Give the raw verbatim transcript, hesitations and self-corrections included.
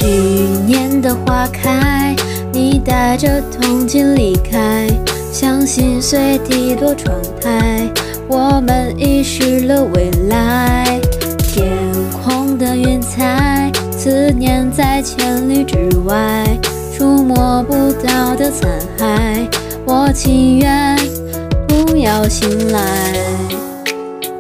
去年的花开，你带着痛经离开，像心碎的落窗台，我们遗失了未来。天空的云彩，思念在千里之外，触摸不到的残骸，我情愿不要醒来。